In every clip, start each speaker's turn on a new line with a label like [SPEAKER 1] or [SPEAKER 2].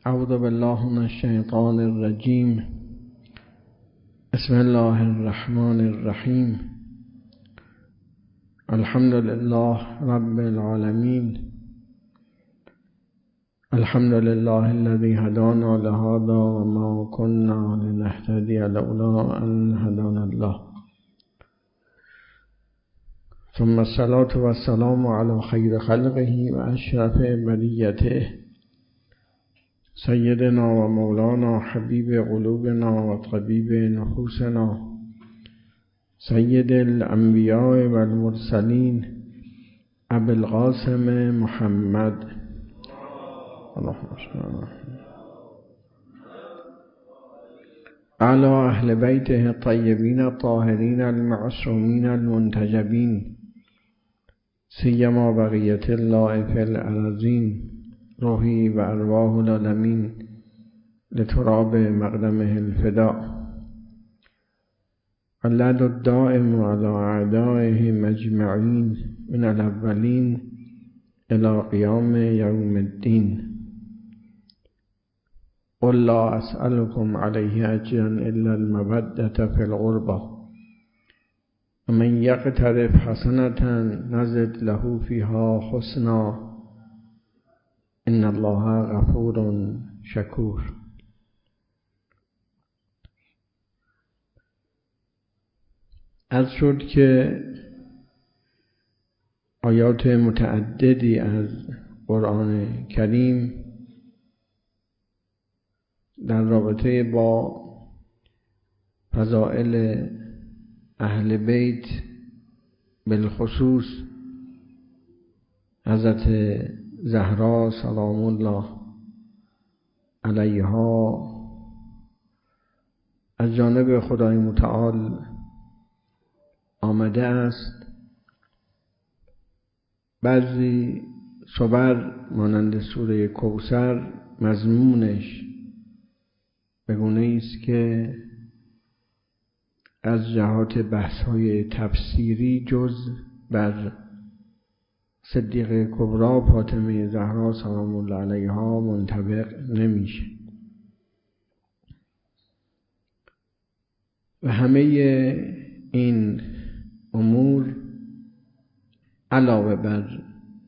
[SPEAKER 1] اعوذ بالله من الشیطان الرجیم. بسم الله الرحمن الرحیم. الحمد لله رب العالمین. الحمد لله الذي هدانا لهذا وما كنا لنهتدي لولا أن هدانا الله. ثم الصلاة والسلام على خير خلقه وأشرف بریته سيدنا ومولانا حبيب قلوبنا وطبيب نفوسنا سيد الأنبياء والمرسلين أبي القاسم محمد اللهم صل على أهل بيته الطيبين الطاهرين المعصومين المنتجبين سيما بقية الله في الأرضين روحي وأرواح العالمين لتراب مقدمه الفداء. اللعن الدائم على أعدائه مجمعين من الأولين إلى قيام يوم الدين. قل لا أسألكم عليه أجرا إلا المودة في القربى ومن يقترف حسنة نزد له فيها حسنا إن الله غفور شكور. عرض شد که آیات متعددی از قرآن کریم در رابطه با فضائل اهل بیت بالخصوص حضرت زهرا سلام الله علیها از جانب خدای متعال آمده است. بعضی صور مانند سوره کوثر مضمونش به گونه‌ای است که از جهات بحث‌های تفسیری جز بر صدیقه کبری فاطمه زهرا سلام الله علیها منطبق نمیشه و همه این امور علاوه بر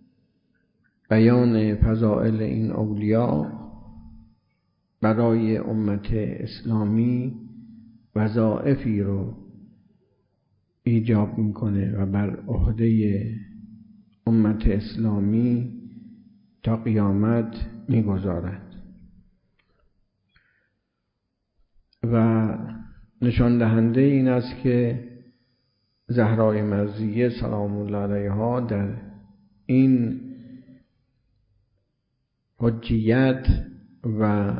[SPEAKER 1] بیان فضائل این اولیاء برای امت اسلامی وظایفی رو ایجاب میکنه و بر عهده امت اسلامی تا قیامت میگذارد و نشان دهنده این است که زهرای مرضیه سلام الله علیها در این حجیت و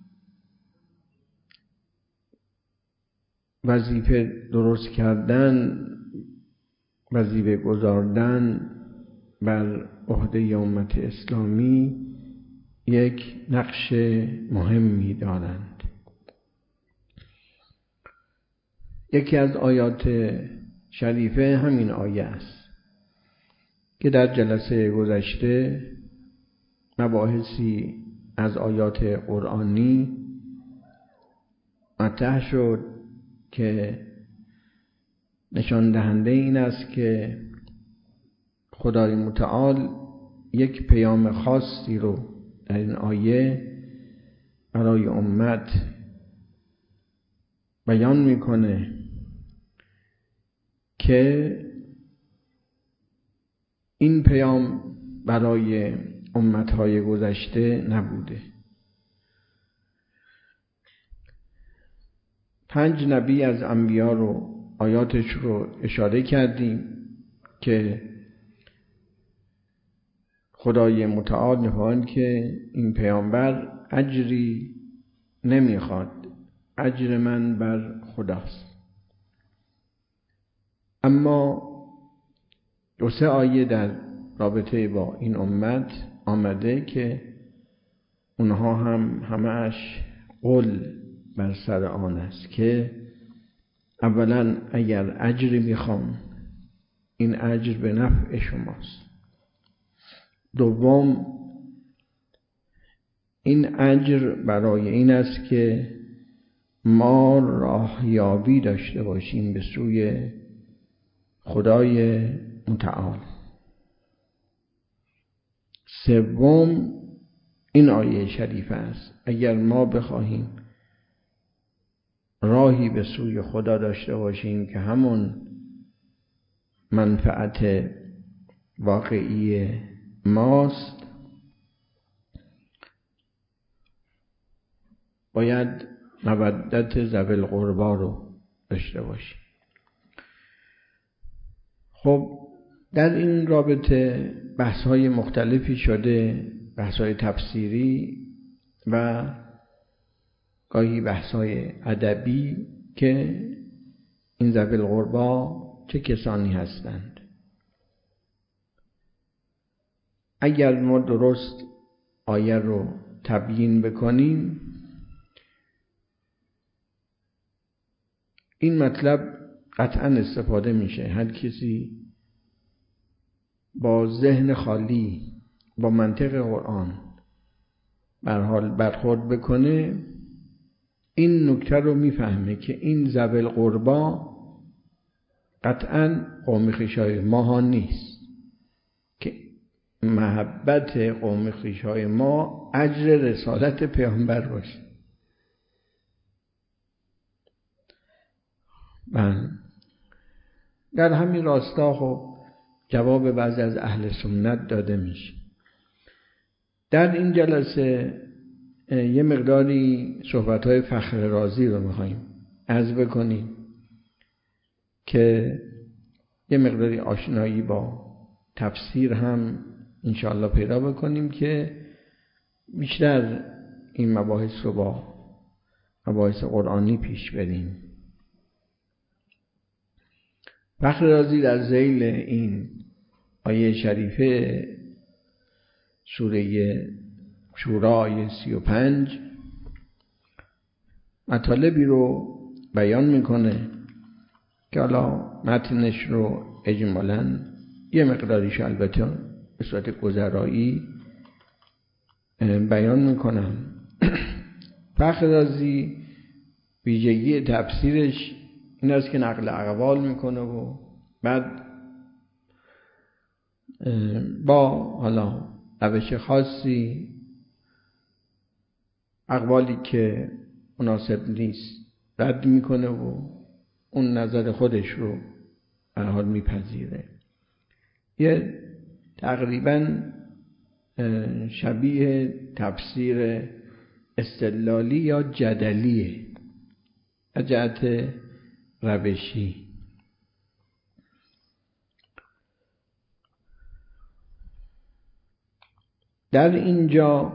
[SPEAKER 1] وظیفه درست کردن، وظیفه گذاردن بر عهده امت اسلامی یک نقش مهمی دارند. یکی از آیات شریفه همین آیه است که در جلسه گذشته مباحثی از آیات قرآنی مطرح شد که نشان دهنده این است که خدای متعال یک پیام خاصی رو در این آیه برای امت بیان میکنه که این پیام برای امتهای گذشته نبوده. 5 نبی از انبیا رو آیاتش رو اشاره کردیم که خدای متعال می‌فرماید که این پیامبر اجری نمیخواد، اجر من بر خداست. اما 2-3 آیه در رابطه با این امت آمده که اونها هم همه‌اش قول بر سر آن است که اولا اگر اجری میخوام این اجر به نفع شماست. دوم این اجر برای این است که ما راهیابی داشته باشیم به سوی خدای متعال. سوم این آیه شریف است: اگر ما بخواهیم راهی به سوی خدا داشته باشیم که همون منفعت واقعی ماست، باید مودت ذوی القربی رو داشته باشیم. خب در این رابطه بحث‌های مختلفی شده، بحث‌های تفسیری و گاهی بحث‌های ادبی که این ذوی القربی چه کسانی هستند. اگر ما درست آیه رو تبیین بکنیم، این مطلب قطعا استفاده میشه. هر کسی با ذهن خالی با منطق قرآن برخورد بکنه، این نکته رو میفهمه که این ذوی القربی قطعا قوم خویشای ما نیست، که محبت قوم خویشای ما اجر رسالت پیامبر باشه. در همین راستا خب جواب بعضی از اهل سنت داده میشه. در این جلسه یه مقداری صحبت‌های فخر رازی رو می‌خوایم عرض بکنیم که یه مقداری آشنایی با تفسیر هم انشاءالله پیدا بکنیم که بیشتر این مباحث رو با مباحث قرآنی پیش بریم. فخر رازی در ذیل این آیه شریفه سوره شورا آیه 35 مطالبی رو بیان میکنه که حالا متنش رو اجمالاً یه مقداریش البته به صورت گذرایی بیان میکنم. فخر رازی ویژگی تفسیرش این است که نقل اقوال میکنه و بعد با حالا روش خاصی اقوالی که مناسب نیست رد میکنه و اون نظر خودش رو به حال میپذیره. یه تقریبا شبیه تفسیر استدلالی یا جدلیه از جهت روشی. در اینجا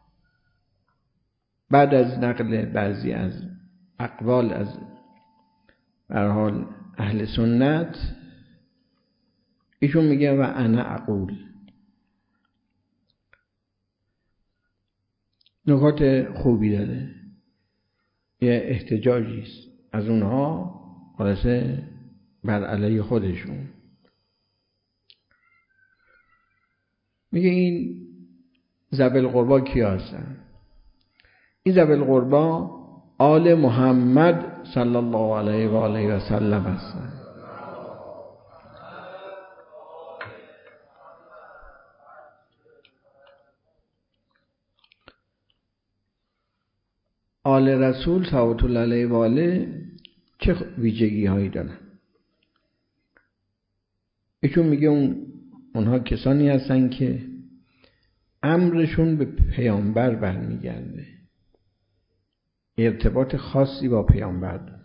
[SPEAKER 1] بعد از نقل بعضی از اقوال از به هر حال اهل سنت، ایشون میگه و انا اقول. نکات خوبی داره، یه احتجاجی است از اونها خلاصه بر علیه خودشون. میگه این ذوی القربی کیا هستن؟ این ذوی القربی آل محمد صلی الله علیه و آله و سلم هستن. آل رسول صلوات الله علیه و آله چه ویژگی هایی دارن؟ ایشون میگه اونها کسانی هستن که امرشون به پیامبر برمیگرده، ارتباط خاصی با پیامبر داره.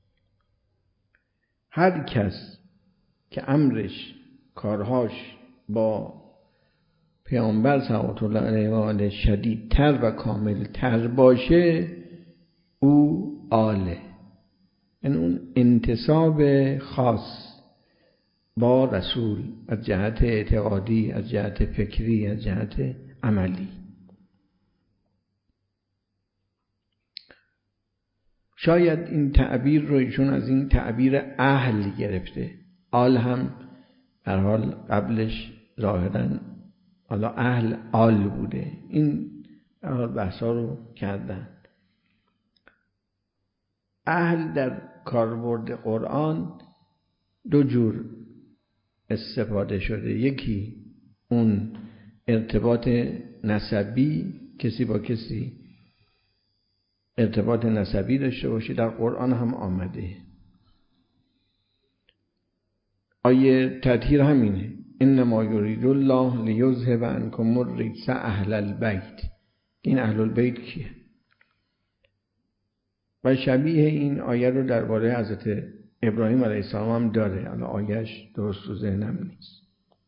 [SPEAKER 1] هر کس که امرش کارهاش با پیامبر صلوات الله علیه و آله شدیدتر و کاملتر باشه، او آله، یعنی اون انتساب خاص با رسول از جهت اعتقادی، از جهت فکری، از جهت عملی. شاید این تعبیر رو ایشون از این تعبیر اهل گرفته. آل هم در حال قبلش ظاهراً حالا اهل آل بوده. این بحثا رو کردن. اهل در کاربرد قرآن دو جور استفاده شده. یکی اون ارتباط نسبی، کسی با کسی ارتباط نسبی داشته باشه، در قرآن هم آمده. آیه تطهیر همینه، انما یرید الله لیذهب عنکم الرجس اهل البیت. این اهل البیت کیه؟ و شبیه این آیه رو درباره حضرت ابراهیم علیه السلام هم داره، الان آیهش درست تو ذهنم نیست.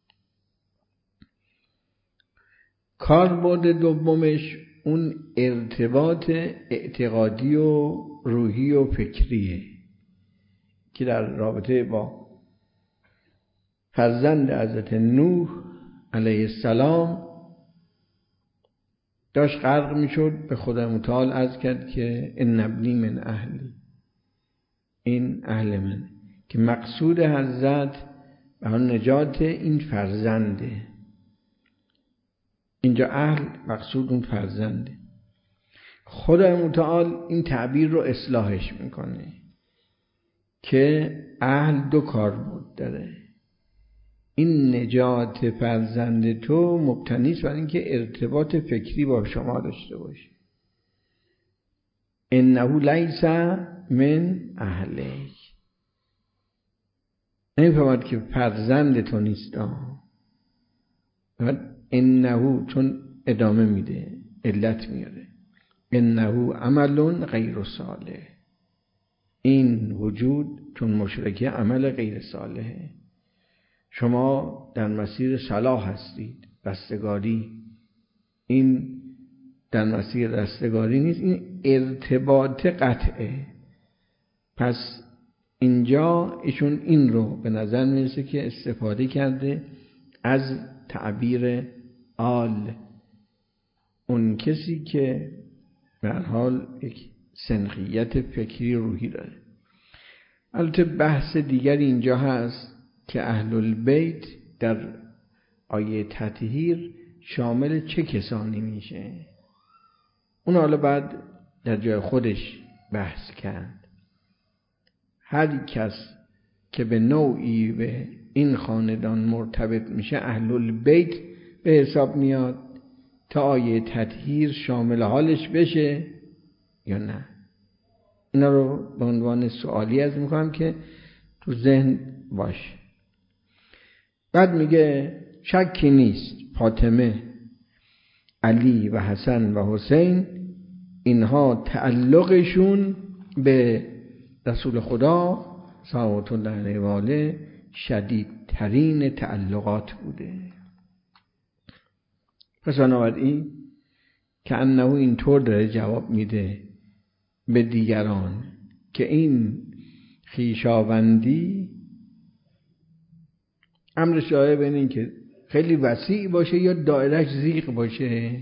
[SPEAKER 1] کاربرد دومش اون ارتباط اعتقادی و روحی و فکریه که در رابطه با فرزند حضرت نوح علیه السلام داشت غرق میشد. به خدا متعال عرض کرد که ان ابنی من اهلی، این اهل من، که مقصود حضرت به نجات این فرزنده. اینجا اهل مقصود اون فرزنده. خدا متعال این تعبیر رو اصلاحش میکنه که اهل دو کار بود داره. این نجات فرزند تو مبتنی است بر اینکه ارتباط فکری با شما داشته باشه. انه لیس من اهلک، نمی‌فهمد که فرزند تو نیست. انه چون ادامه میده، علت میاره، انه عمل غیر صالح، این وجود چون مشرکه عمل غیر صالحه. شما در مسیر صلاح هستید، رستگاری. این در مسیر رستگاری نیست، این ارتباط قطعه. پس اینجا ایشون این رو به نظر میرسه که استفاده کرده از تعبیر آل، اون کسی که به هر حال یک سنخیت فکری روحی داره. البته بحث دیگری اینجا هست که اهل البیت در آیه تطهیر شامل چه کسانی میشه. اون حالا بعد در جای خودش بحث کرد. هر کس که به نوعی به این خاندان مرتبط میشه اهل البیت به حساب میاد. تا آیه تطهیر شامل حالش بشه یا نه، اینا رو به عنوان سوالی از میکنم که تو ذهن باشه. بعد میگه شکی نیست فاطمه، علی و حسن و حسین، اینها تعلقشون به رسول خدا صلوات الله علیه و آله شدیدترین تعلقات بوده. پس بنابراین که انه اینطور داره جواب میده به دیگران که این خویشاوندی امرش داره بین این که خیلی وسیع باشه یا دایرش ضیق باشه.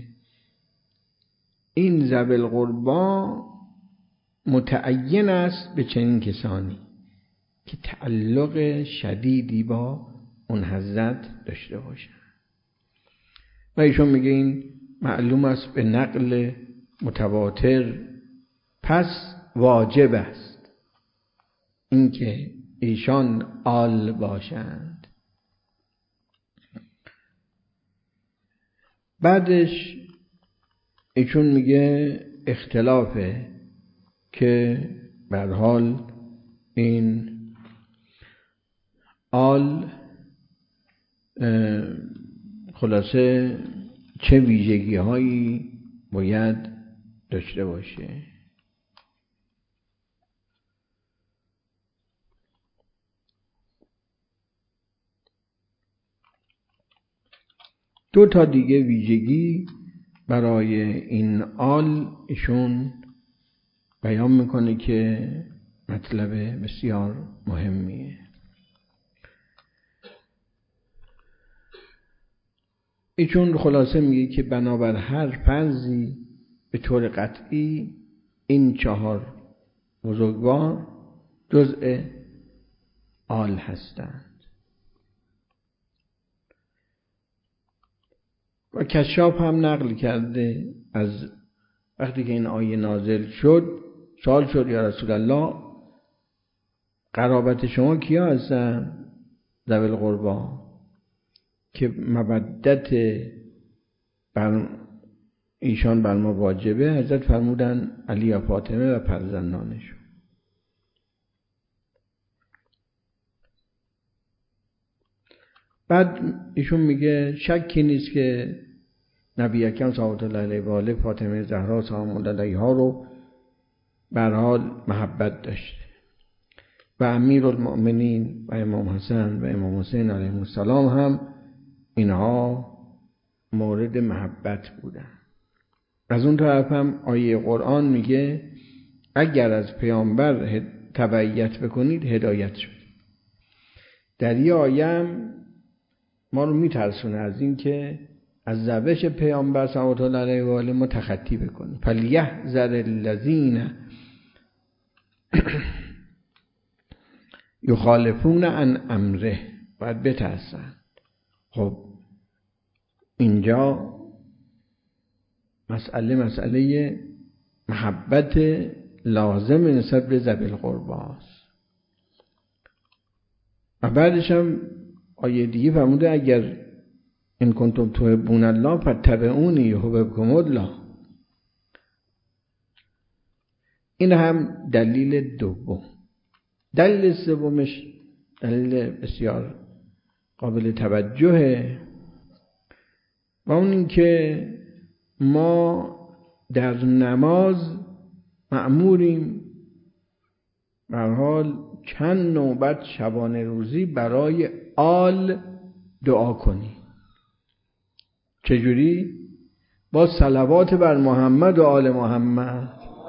[SPEAKER 1] این ذوی القربی متعین است به چنین کسانی که تعلق شدیدی با اون حضرت داشته باشن. و ایشون میگه این معلوم است به نقل متواتر، پس واجب است اینکه ایشان آل باشند. بعدش ایشون میگه اختلافه که به هر حال این آل خلاصه چه ویژگی هایی باید داشته باشه. دو تا دیگه ویژگی برای این آل ایشون بیان میکنه که مطلب بسیار مهمیه. ایشون خلاصه میگه که بنابر هر فرضی به طور قطعی این چهار بزرگوار جزء آل هستند. و کشاف هم نقل کرده از وقتی که این آیه نازل شد، سوال شد یا رسول الله قرابت شما کیا هستن؟ ذوی القربا که مودت بر ایشان بر ما واجبه. حضرت فرمودن علی و فاطمه و فرزندانشون. بعد ایشون میگه شکی نیست که نبی اکرم صلی الله علیه و آله فاطمه زهرا سلام الله علیها رو به هر حال محبت داشته و امیرالمؤمنین و امام حسن و امام حسین علیهم السلام هم اینها مورد محبت بودن. از اون طرف هم آیه قرآن میگه اگر از پیامبر تبعیت بکنید هدایت شد. در یه آیه هم ما رو میترسونه از این که از روش پیامبر صلوات الله علیه و آله ما تخطی بکنیم. فلیحذر الذین یخالفون عن امره، باید بترسن. خب اینجا مسئله محبت لازم نسبت به ذوی القربا است. و بعدش هم آیه دیگه فرموده اگر ان کنتم تحبون الله فاتبعونی یحببکم الله. این هم دلیل دوم. دلیل سومش دلیل بسیار قابل توجهه و اون این که ما در نماز مأموریم به هر حال چند نوبت شبانه روزی برای آل دعا کنیم. چجوری؟ با صلوات بر محمد و آل محمد.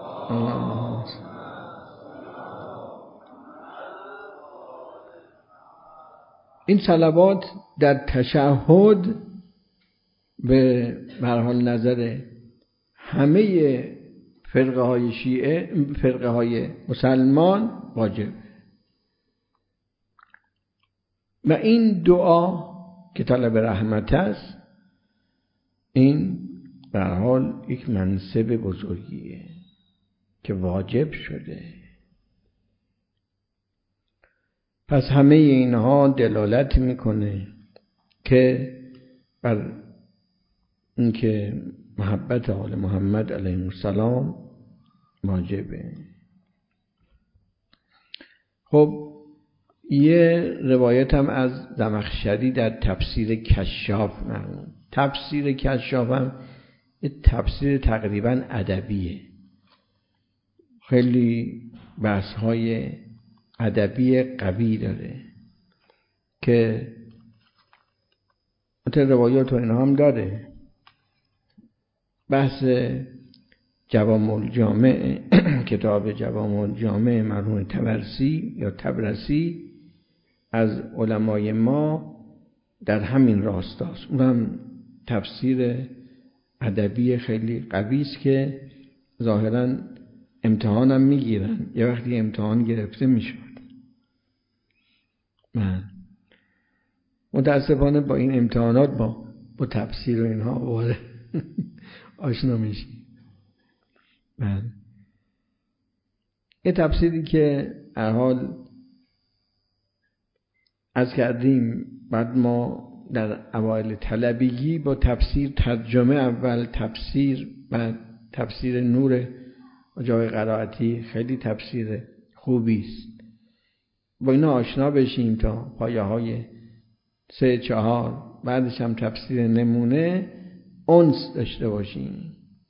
[SPEAKER 1] این صلوات در تشهد به هر حال نظر همه فرقه های شیعه، فرقه های مسلمان واجب. و این دعا که طلب رحمت است، این به هر حال یک منصب بزرگیه که واجب شده. پس همه اینها دلالت میکنه که بر اینکه محبت آل محمد علیه السلام واجبه. خب یه روایت هم از زمخشری در تفسیر کشاف نقل. تفسیر کشاف هم یه تفسیر تقریبا ادبیه، خیلی بحث‌های ادبی قوی داره که مثل روایات و اینها هم داره. بحث جوامع الجامع کتاب جوامع الجامع مرحوم طبرسی یا طبرسی از علمای ما در همین راستاست. اونم تفسیر ادبی خیلی قوی است که ظاهراً امتحانم میگیرن. یه وقتی امتحان گرفته میشد. من متاسفانه با این امتحانات با تفسیر و اینها وارد آشنا میشی. یه تفسیری که هر حال از کردیم، بعد ما در اوایل طلبگی با تفسیر ترجمه اول تفسیر، بعد تفسیر نور و جای قرائتی خیلی تفسیر خوبی است. با اینا آشنا بشیم تا پایه های 3-4، بعدش هم تفسیر نمونه انس داشته باشیم.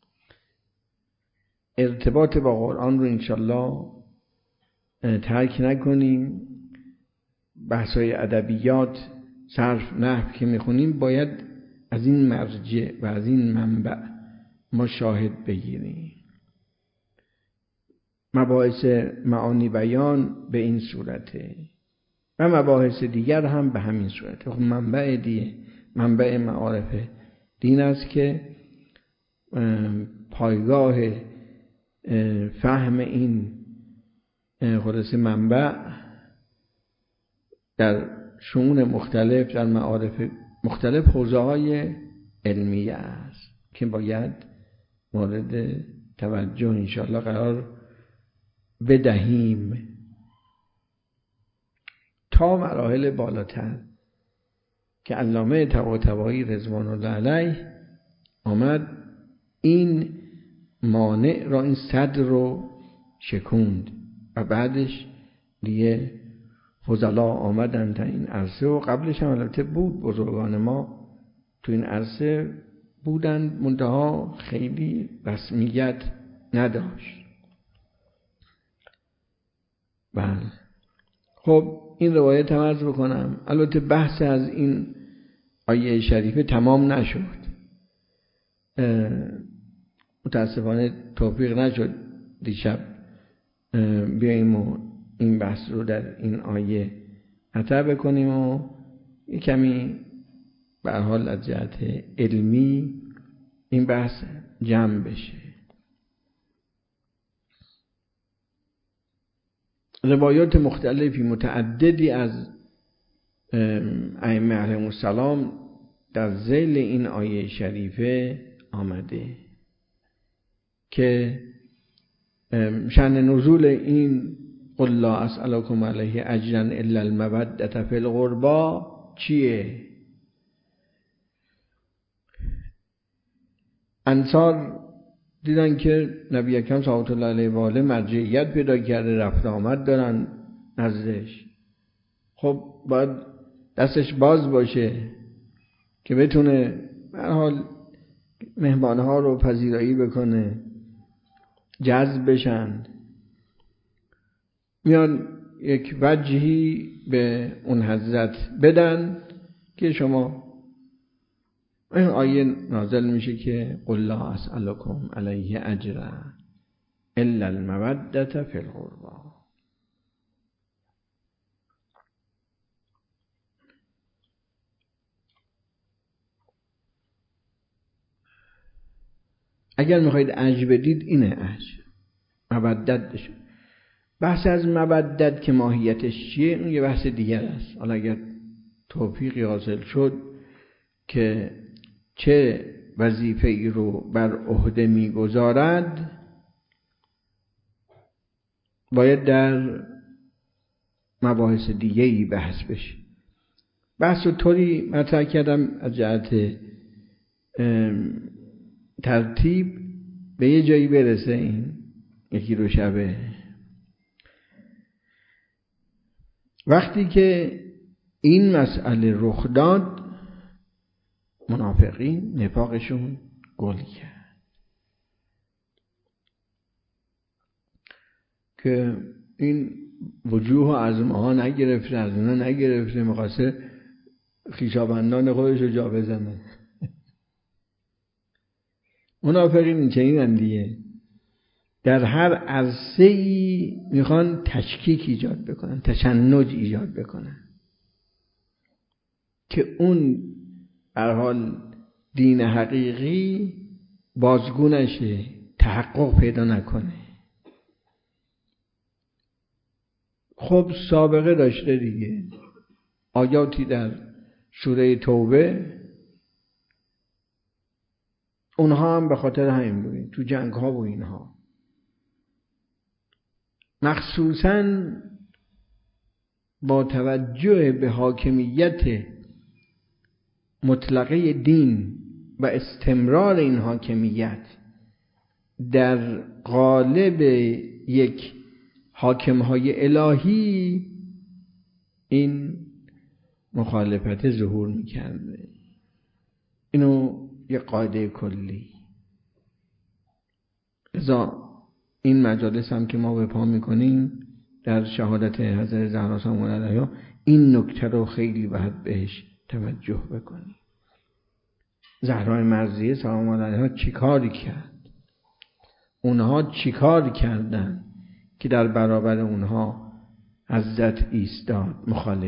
[SPEAKER 1] ارتباط با قرآن رو انشالله ترک نکنیم. بحث‌های ادبیات، صرف، نحو که میخونیم باید از این مرجع و از این منبع ما شاهد بگیریم. مباحث معانی بیان به این صورته و مباحث دیگر هم به همین صورته. خب منبع دیگه، منبع معارف دین است که پایگاه فهم این خلاصه منبع در شؤون مختلف در معارف مختلف حوزه‌های علمیه است که باید مورد توجه انشاءالله قرار بدهیم. تا مراحل بالاتر که علامه طباطبایی رضوان الله علیه آمد این مانع را، این صد رو شکوند و بعدش دیگه فضلا آمدن تا این عرصه و قبلش هم البته بود، بزرگان ما تو این عرصه بودن منتها خیلی رسمیت نداشت. بله خب این روایت هم عرض بکنم. البته بحث از این آیه شریفه تمام نشد، متاسفانه توفیق نشد دیشب بیاییم و این بحث رو در این آیه مطرح بکنیم و یک کمی به هر حال از جهت علمی این بحث جمع بشه. روایات مختلفی متعددی از ائمه علیهم السلام در ذیل این آیه شریفه آمده که شأن نزول این قل لا اسألکم علیه اجرا الا المودة فی القربی چیه؟ انصار دیدن که نبی اکرم صلی الله علیه و آله مرجعیت پیدا کرده، رفت آمد دارن نزدش، خب باید دستش باز باشه که بتونه به هر حال مهمانها رو پذیرایی بکنه، جذب بشن. میان یک وجهی به اون حضرت بدن که شما این آیه نازل میشه که قل لا اسألکم علیه اجرا الا المودة فی القربی. اگر میخواید اجر بدید اینه اجر، مودت بشه. بحث از مودت که ماهیتش چیه اون یه بحث دیگر است. حالا اگر توفیقی حاصل شد که چه وظیفه ای رو بر عهده میگذارد باید در مباحث دیگه‌ای بحث بشه. بحث رو طوری مطرح کردم از جهت ترتیب به یه جایی برسه این یکی رو شبه. وقتی که این مسئله رخ داد منافقین نفاقشون گل کرد که این وجوه از ماها نگرفته، از اونا نگرفته، میخواسته خویشاوندان خودش رو جا بزنه. منافقین چنینن دیگه، در هر عرصه‌ای میخوان تشکیک ایجاد بکنن، تشنج ایجاد بکنن که اون به هر حال دین حقیقی بازگو نشه، تحقق پیدا نکنه. خب سابقه داشته دیگه، آیاتی در سوره توبه اونها هم به خاطر همین بودن تو جنگ ها و اینها، مخصوصاً با توجه به حاکمیت مطلقه دین و استمرار این حاکمیت در قالب یک حاکمهای الهی، این مخالفت ظهور میکرده. اینو یک قاعده کلی. لذا این مجالس هم که ما به پا میکنیم در شهادت حضرت زهرا سلام الله علیها این نکته رو خیلی باید بهش توجه بکنیم. زهرای مرضیه سلام الله علیها چی کاری کرد؟ اونها چی کار کردن که در برابر اونها حضرت ایستاد؟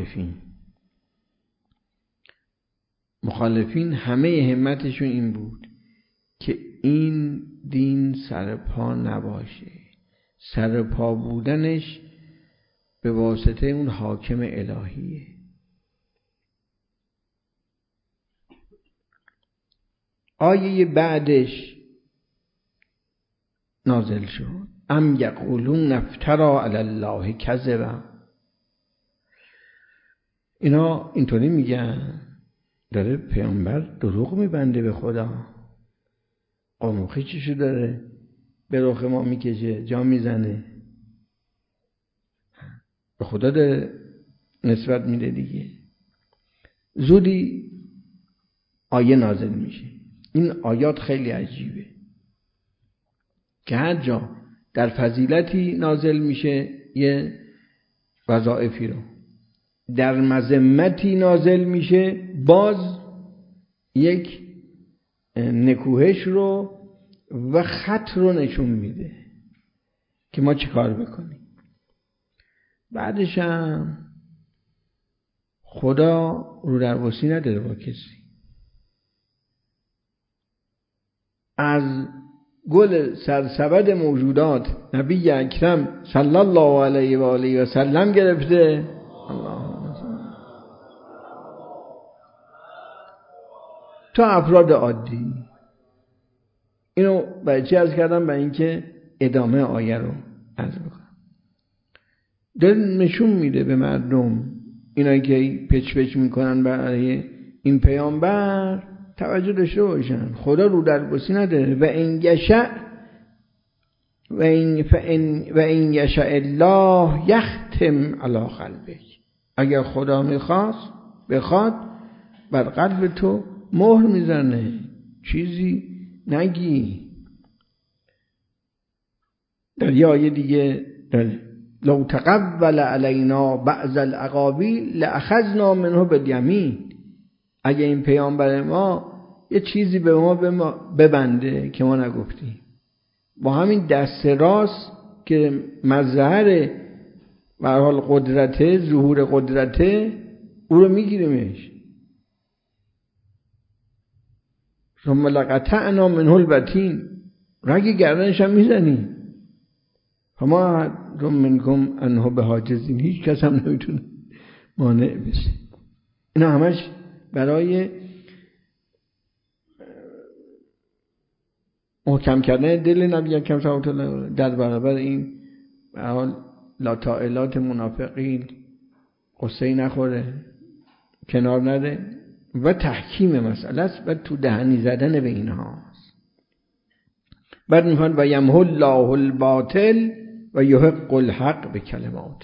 [SPEAKER 1] مخالفین همه همتشون این بود که این دین سرپا نباشه. سرپا بودنش به واسطه اون حاکم الهیه. آیه بعدش نازل شد ام یقولون افترا علی الله کذبا. اینا اینطوری میگن داره پیامبر دروغ میبنده به خدا، قانوخی چیشو داره به رخ ما میکشه، جا میزنه، به خدا داره نسبت میده دیگه. زودی آیه نازل میشه. این آیات خیلی عجیبه که هر جا در فضیلتی نازل میشه یه وظایفی رو، در مذمتی نازل میشه باز یک نکوهش رو و خط رو نشون میده که ما چی کار بکنیم. بعدش هم خدا رو در بوسی نداره با کسی. از گل سرسبد موجودات نبی اکرم صلی الله علیه و آله و سلم گرفته تا افراد عادی. اینو برای چی عرض کردم؟ برای اینکه ادامه آیه رو عرض بکنم. داره نشون میده به مردم، اینایی که پچ میکنن برای این پیامبر توجه داشته باشن، خدا رو در بسی نداره. و این یشاء و این یشاء الله یختم علی قلبک. اگر خدا بخواد بر قلب تو مهر میزنه، چیزی نگی. در یه آیه دیگه داره لو تقبل علینا بعض الاقاویل لاخذنا منه بالیمین. اگه این پیامبر ما یه چیزی به ما ببنده که ما نگفتیم، با همین دست راست که مظهر به هر حال قدرته، ظهور قدرته، او رو میگیریمش. ثم لقطعنا منه الوتین. رگ گردنش هم میزنیم. فما احد منکم عنه بحاجزین. هیچ کس هم نمیتونه مانع بشه. اینا همش برای محکم کردن دل نبی اکرم صلی الله علیه و آله در برابر این به حال لاطائلات منافقین قصه نخوره، کنار نره و تحکیم مسئله است و تو دهنی زدن به اینها. بعد میخوان و یمحو الله الباطل و یحق الحق به کلماته.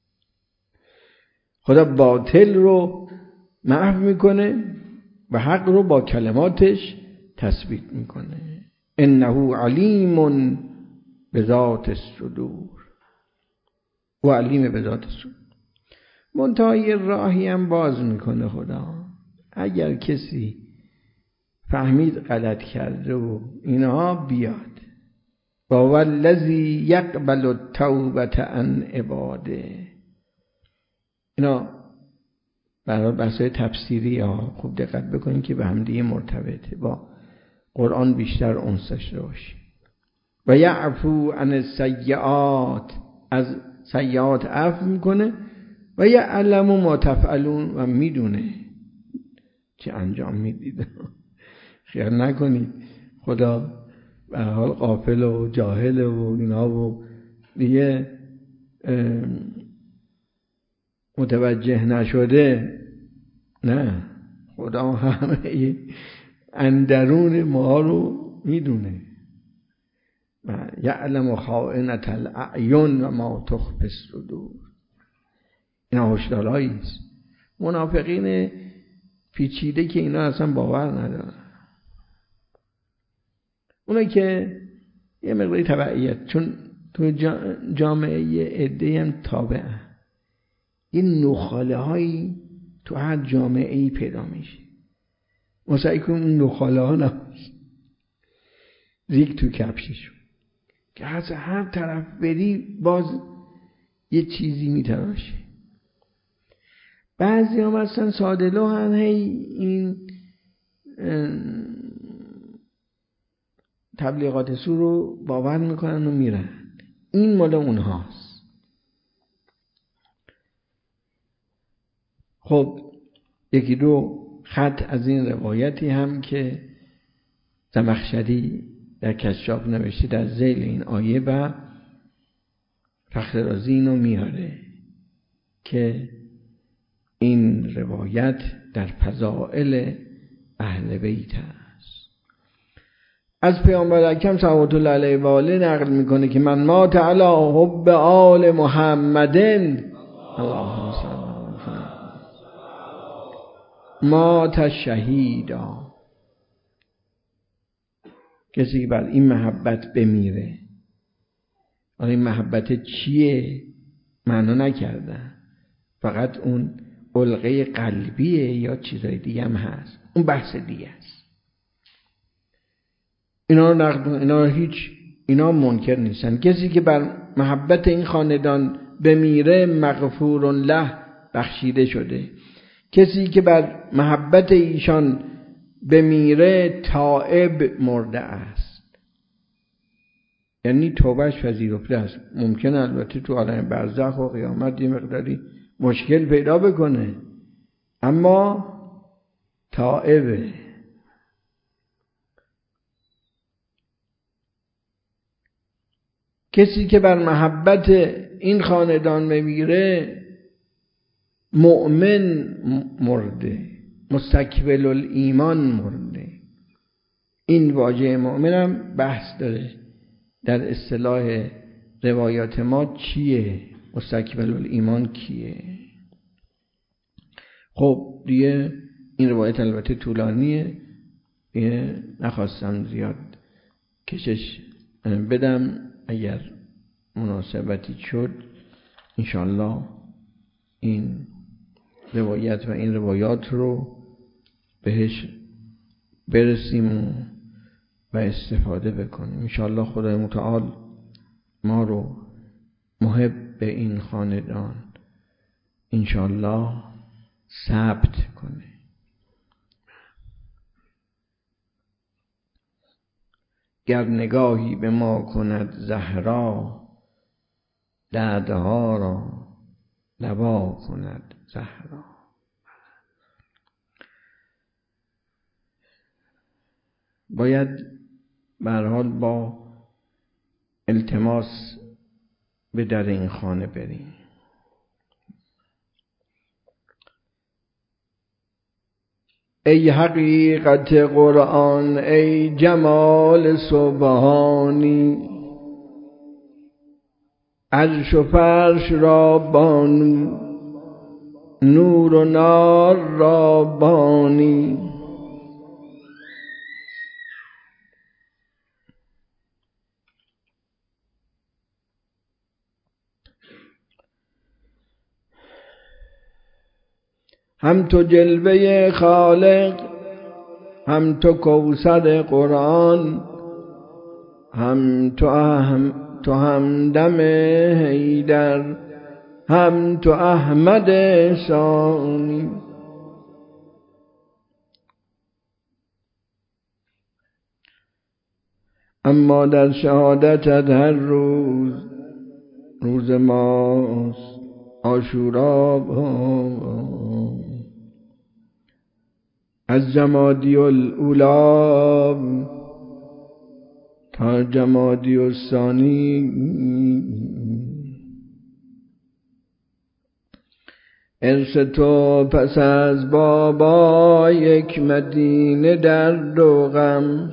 [SPEAKER 1] خدا باطل رو محو میکنه و حق رو با کلماتش تثبیت میکنه. انه علیم بذات الصدور. و علیم بذات الصدور. منتهای راهی هم باز میکنه خدا. اگر کسی فهمید غلط کرده و اینها بیاد و والذی یقبل التوبه عن عباده. اینا برای بحث‌های تفسیری ها خوب دقت بکنید که به هم دیگه مرتبطه، با قرآن بیشتر انس داشته باشید. و یعفو عن السیئات. از سیئات عفو میکنه و یعلم ما تفعلون. و میدونه چه انجام میدید. خیال نکنید خدا به هر حال غافل و جاهل و اینا و دیگه متوجه نشده. نه، خدا همه اندرون ما رو میدونه. و یعلم خائنة الاعین و ما تخفی الصدور. اینا هشدارهایی است. منافقین پیچیده که اینا اصلا باور ندارن، اونایی که یه مقداری تبعیت، چون تو جامعه عده‌ای هم تابعه، این نخاله هایی تو هر جامعه ای پیدا میشه. مسعی کن اون نخاله ها نمیشه ریگ تو کفششون که از هر طرف بری باز یه چیزی میتراشه. بعضی هم اصلا ساده لو هم این تبلیغات سو رو باور میکنن و میرن. این مال اونهاست. خب یکی دو خط از این روایتی هم که زمخشری در کشاف نوشته در ذیل این آیه و فخر رازی اینو میاره که این روایت در فضائل اهل بیت است. از پیامبر اکرم صلوات الله علیه و آله نقل میکنه که من مات علی حب آل محمد اللهم صل علی محمد مات شهیدا. کسی که بر این محبت بمیره، حالا این محبت چیه معنا نکردن، فقط اون علقه قلبیه یا چیزای دیگه هم هست، اون بحث دیگه است. اینا منکر نیستن. کسی که بر محبت این خاندان بمیره مغفور له، بخشیده شده. کسی که بر محبت ایشان بمیره تائب مرده است، یعنی توبهش پذیرفته است. ممکنه البته تو عالم برزخ و قیامت یه مقداری مشکل پیدا بکنه، اما تائبه. کسی که بر محبت این خاندان بمیره مؤمن مرده، مستکمل الایمان مرده. این واژه مؤمن هم بحث داره در اصطلاح روایات ما چیه، مستکمل الایمان کیه. خب دیگه این روایت البته طولانیه، نخواستم زیاد کشش بدم. اگر مناسبتی شد انشاءالله این روایت و این روایات رو بهش برسیم و استفاده بکنیم. انشاءالله خدای متعال ما رو محب به این خاندان انشاءالله ثبت کنه. گر نگاهی به ما کند زهرا، دردها را دوا کند زهرا. باید به هر حال با التماس به در این خانه بریم. ای حقیقت قرآن، ای جمال سبحانی، عرش و فرش را بانو، نور و نار را بانی. هم تو جلوه خالق، هم تو کوثر قرآن، هم تو همدم حیدر، هم تو احمد ثانی. اما در شهادتت هر روز ماست عاشورا. از جمادی الاولی تا جمادی الثانی، ارث تو پس از بابا یک مدینه درد و غم،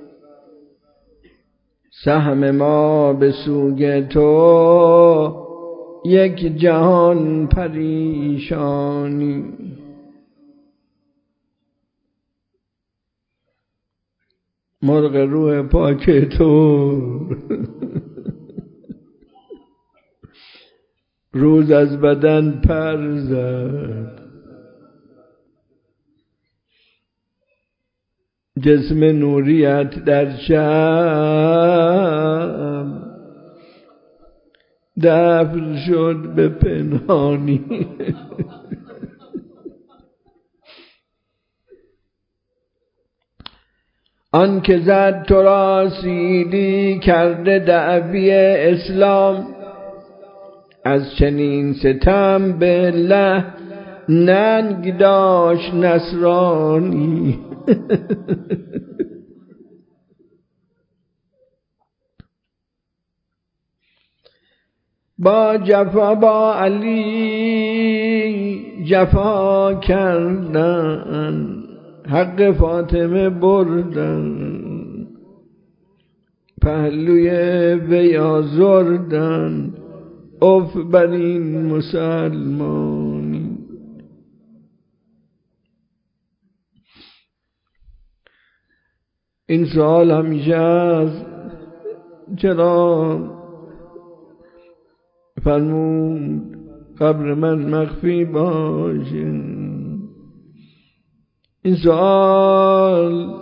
[SPEAKER 1] سهم ما به سوی تو یک جهان پریشانی. مرغ روح پاک تو روز از بدن پر زد، جسم نوریت در شب دفن شد به پنهانی. آن که زد تو را سیلی کرده دعوی اسلام، از چنین ستم بالله ننگ داشت نصرانی. با جفا با علی جفا کردن، حق فاطمه بردن، پهلوی وی آزردن، اف بر این مسلمانی. این سوال همیشه از چرا فرمود قبر من مخفی باشه. این سوال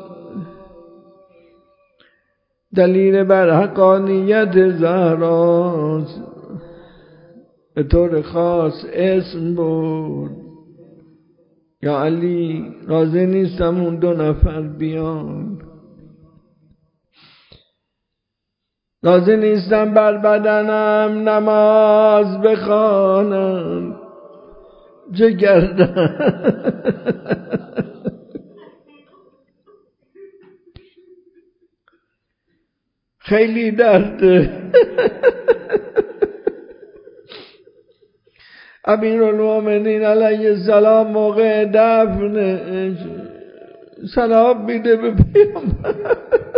[SPEAKER 1] دلیل بر حقانیت زهراست، به طور خاص اسم بود یا علی راضی نیستم اون 2 نفر بیان، راضی نیستم بر بدنم نماز بخوانم، چه کردم؟ خیلی درده. امیرالمومنین علیه السلام موقع دفن سلام میده به پیامبر،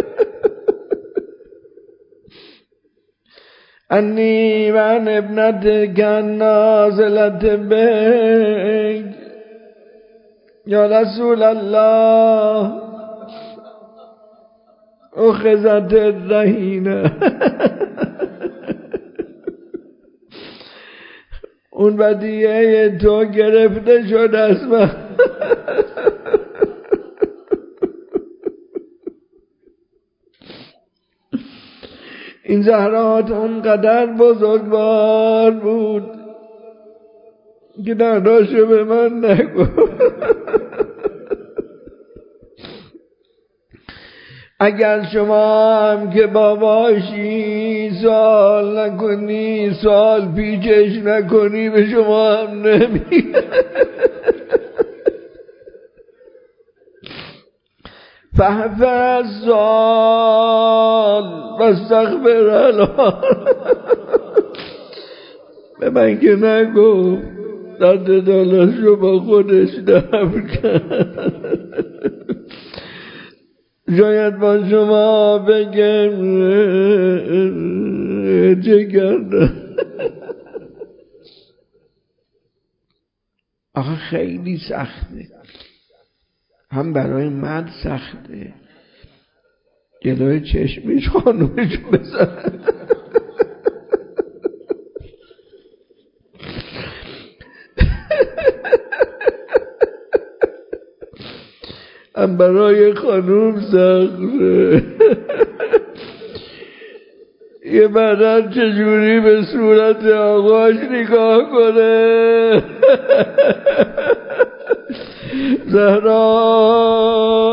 [SPEAKER 1] انی من ابنت کن نازلت بک یا رسول الله اخذت الرهینه. اون ودیعه تو گرفته شد از من. این زهرات اونقدر بزرگوار بود که ناداشو به من نگو. اگر شما هم که باباشی سوال نکنی، سوال پیچش نکنی، به شما هم نمی فحفظ سوال واستغفر الله. به من که نگو درد دلشو با خودش دفع کرد. شاید با شما بگم چه کردم. آخه خیلی سخته، هم برای مرد سخته جلوی چشمش خانومش بزن، هم برای خانوم سخته یه بدن چجوری به صورت آقاش نگاه کنه. زهرا